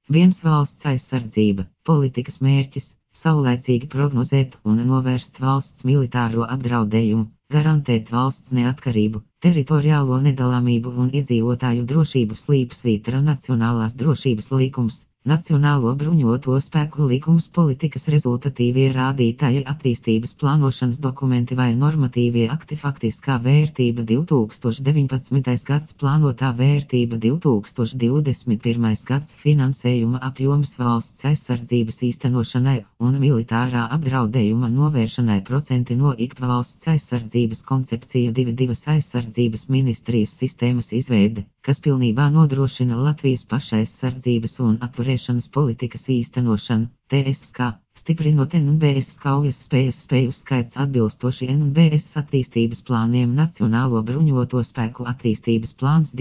1. Valsts aizsardzība. Politikas mērķis - saulaicīgi prognozēt un novērst valsts militāro apdraudējumu, garantēt valsts neatkarību, teritoriālo nedalāmību un iedzīvotāju drošību slīpsvītra Nacionālās drošības likums. Nacionālo bruņoto spēku likums, politikas rezultatīvie rādītāji, attīstības plānošanas dokumenti vai normatīvie akti, faktiskā vērtība 2019. gads, plānotā vērtība 2021. gads, finansējuma apjoms valsts aizsardzības īstenošanai un militārā apdraudējuma novēršanai, procenti no IKP, valsts aizsardzības koncepcija 2 aizsardzības ministrijas sistēmas izveide, kas pilnībā nodrošina Latvijas pašaizsardzības un atturēšanas politikas īstenošanu, TSK, stiprinot NBS kaujas spēju skaits atbilstoši NBS attīstības plāniem. Nacionālo bruņoto spēku attīstības plāns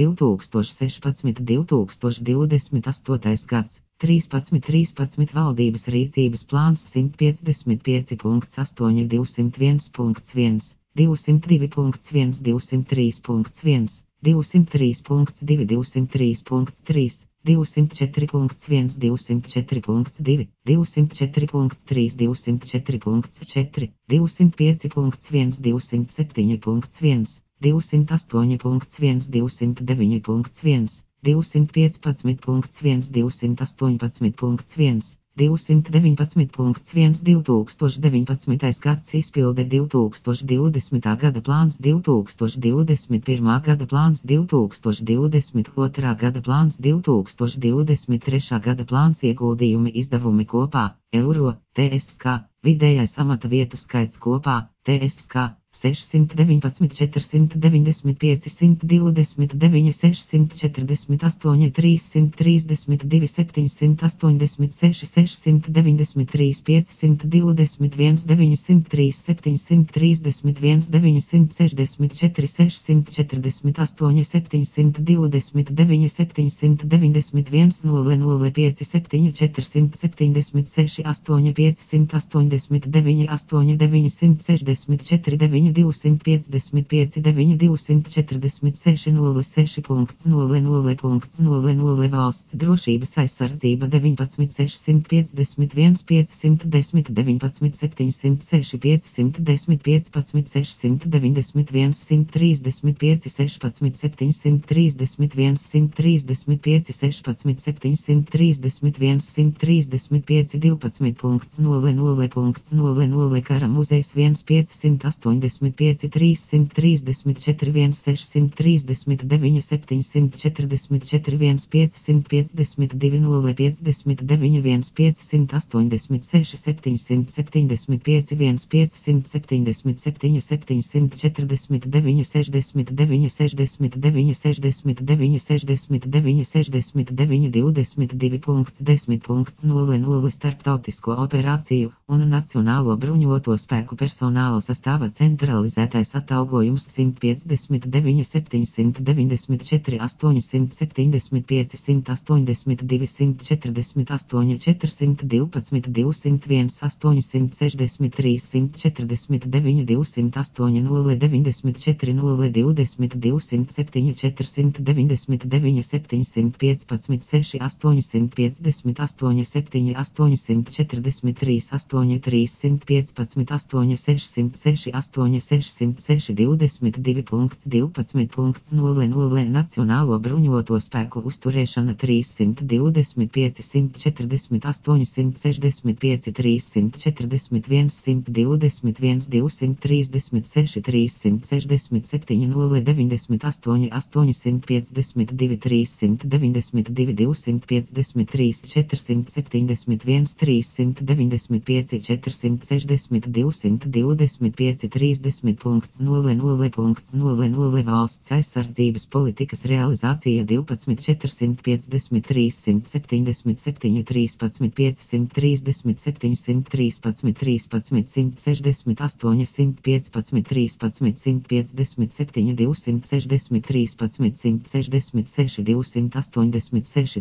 2016–2028 gads, 13 valdības rīcības plāns 155.8, 201.1, 202.1, 203.1, 203.2, 203.3, 204.1, 204.2, 204.3, 204.4, 205.1, 207.1, 208.1, 209.1, 215.1, 218.1, 219.1, 2019. gads, izpilde 2020. gada plāns, 2021. gada plāns, 2022. gada plāns, 2023. gada plāns, ieguldījumi, izdevumi kopā, eiro, TSK, vidējais amata vietu skaits kopā, TSK, 619, 495, 129, 648, 332, 786, 693, 521, 903, 731, 964, 648, 729, 791, 005, 7, 476, 8, 589, 8, 964, 9, 255, 9, 246, 06.00.00 valsts drošības aizsardzība 19, 651, 510, 19, 706, 510, 15, 691, 135, 16, 731, 135, 16, 731, 135, 12.00.00 Kara muzejs 1, 585, 334, 1, 639, 744, 1, 552, 0, 59, 1, 586, 775, 1, 577, 749, 69, 69, 69, 69, 69, 22.10.00 starptautisko operāciju un nacionālo bruņoto spēku personāla sastāva centralizētais atalgojums 159, 794, 875, 182, 148, 412, 201, 863, 149, 208, 094, 020, 207, 499, 715, 6, 858, 7, 843, 83, 115, 8, 606, 8, 606, 22.12.00 Nacionālo bruņoto spēku uzturēšana 325, 148, 165, 341, 121, 236, 367, 098, 852, 392, 253, 471, 395, 460, 225, 30.00.00 Valsts aizsardzības politikas realizācija 12, 453, 177, 13, 537, 113, 13, 168, 115, 13, 157, 260, 13, 166, 286,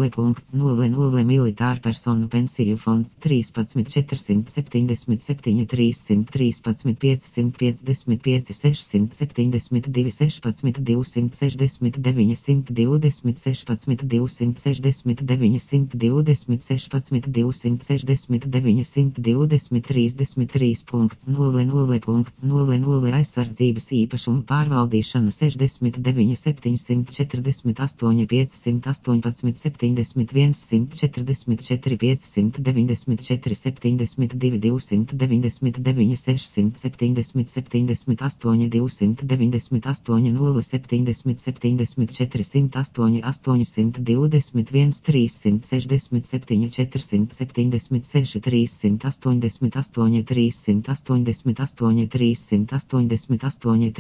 31.00.00 Militāra personu pensiju fonds 13, 477, 313 555 672 16 269 120 16 269 120 16 269 133.00.00 aizsardzības īpašuma pārvaldīšana 69 748 518 71 144 594 72 299 670 78 298 0 70 74 108 821 367 476 388 388 388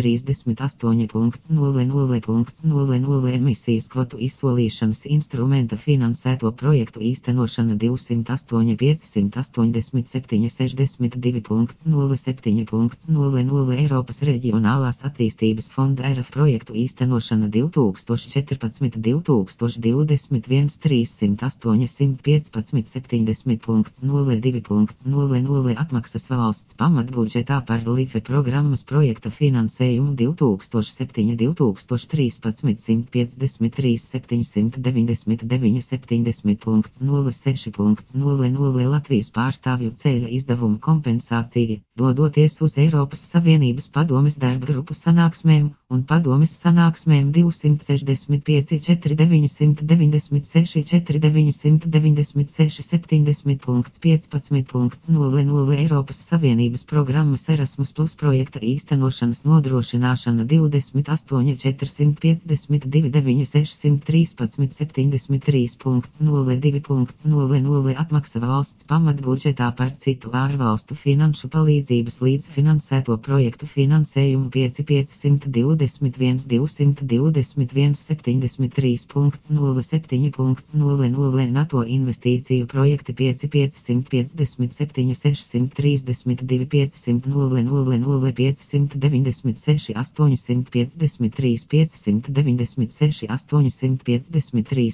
38.00.00 emisijas kvotu izsolīšanas instrumenta finansēto projektu īstenošana 208 587 62.07.00 Eiropas Reģionālās attīstības fonda ERF projektu īstenošana 2014-2021 308 70.02.00 atmaksas valsts pamatbudžetā par LIFE programmas projekta finansējumu 2007-2013 153 799 70.06.00 Latvijas pārstāvju ceļa izdevumu kompensācija, dodoties uz Eiropas Savienības padomes darba grupu sanāksmēm un padomes sanāksmēm 265 4996 4996 70.15.00 Eiropas Savienības programmas Erasmus Plus projekta īstenošanas nodrošināšana 28 452 9613 73.02.00 atmaksa valsts pamatbudžetā par citu ārvalstu finanšu palīdzības līdzfinansēto projektu finansējumu 5521 221 73.07.00 NATO investīciju projekti 5557 632 500 596 853 596 853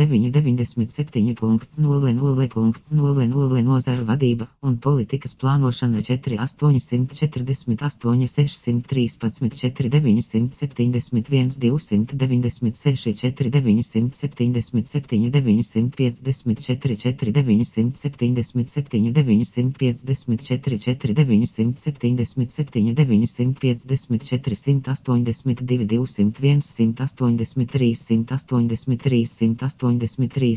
9997.00 nozaru vadība un politikas plānošana 4 848 613 4 971 296 4 977 954 4 977 954 4 977 954 182 201 183 183 183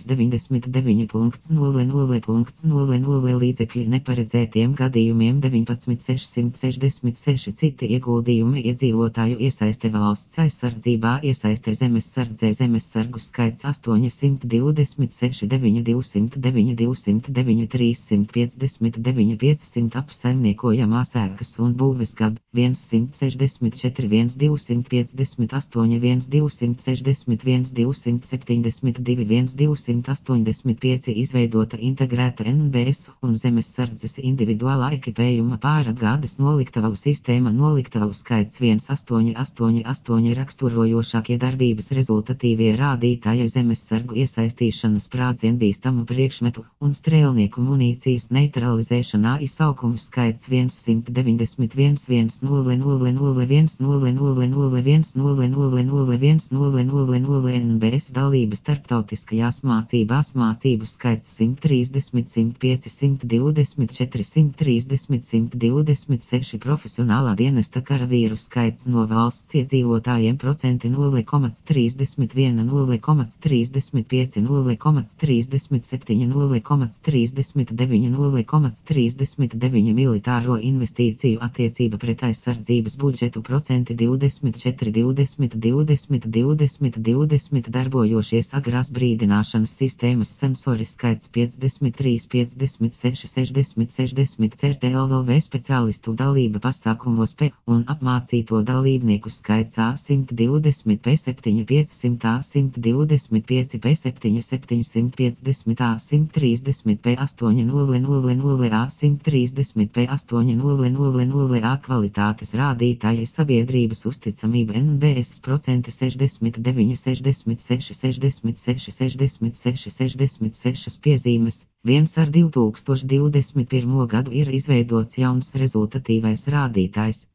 99.00.00 līdzekļi neparedzētiem gadījumiem 19 666 citi ieguldījumi iedzīvotāju iesaiste valsts aizsardzībā iesaiste zemesardzē zemesargu skaits 826 9 209 209 359 500 apsaimniekojamās ēkas un būves gab 164 1 258 1 261 272 1 285 izveidota integrēta NBS un zemesardzes individuālā ekipējuma pārapgādes noliktavu sistēma noliktavu skaits 1888 raksturojošākie darbības rezultatīvie rādītāji zemesargu iesaistīšana sprādzienbīstamu priekšmetu un strēlnieku munīcijas neutralizēšanā izsaukumu skaits 191 100 100 NBS dalība starptautiskajās mācībās mācību skaits 130 105 124 130 126 profesionālā dienesta karavīru skaits no valsts iedzīvotājiem procenti 0,31 0,35 0,37 0,39 0,39 militāro investīciju attiecība pret aizsardzības budžetu procenti 24 20 20 20 20 darbojošies agrās brīdināšanas sistēmas sensori skaits 53 56 60 60 CRTLV speciālistu dalība pasākumos P un apmācīto dalībnieku skaits A120 P7 500 A125 P7 750 A130 P800 A130 P800 A kvalitātes rādītāji sabiedrības uzticamība NBS procenti 69 66 66 66 66 piezīmes Viens ar 2021. gadu ir izveidots jauns rezultatīvais rādītājs,